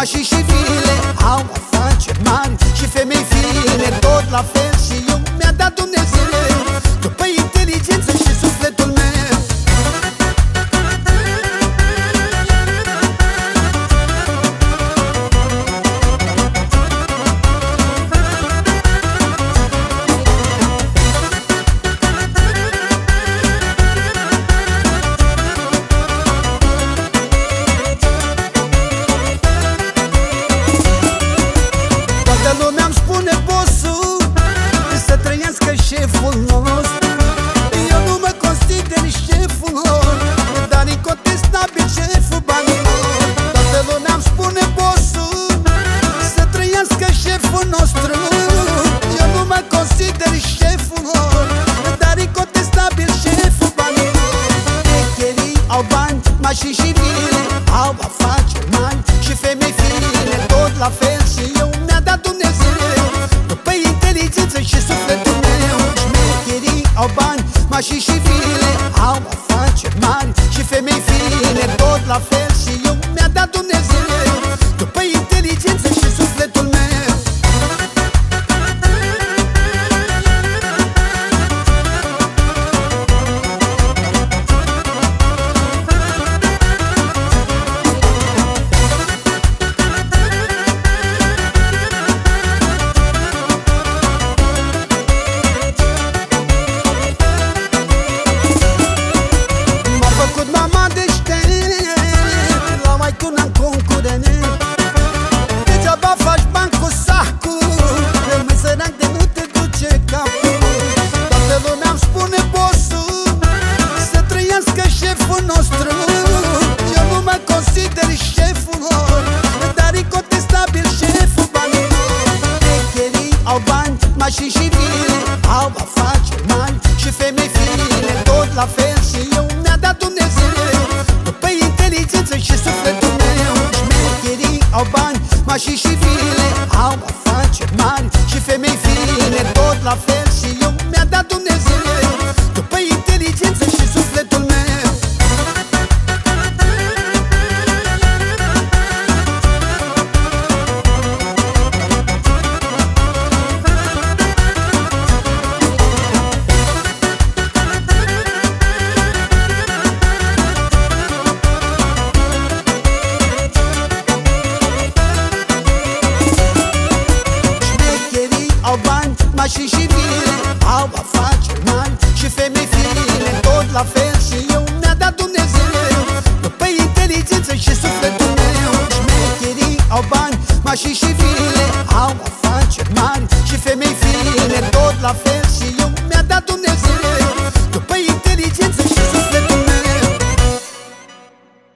mașini și vile, au afaceri mari și femei fine. Tot la fel și eu, mi-a dat Dumnezeu, după inteligență și sufletul meu. Șeful nostru, eu nu mă consider șeful lor, dar incontestabil șeful banilor. Toată lumea îmi spune bossul, să trăiască șeful nostru. Eu nu mă consider șeful lor, dar incontestabil șeful banilor. Șmecherii au bani, mașini și vile, au afaceri mari și femei fine. Tot la fel și eu, mi-a dat Dumnezeu, după inteligență și sufletul meu. Au bani, mașini și vile, au afaceri mari și femei fine. Tot la fel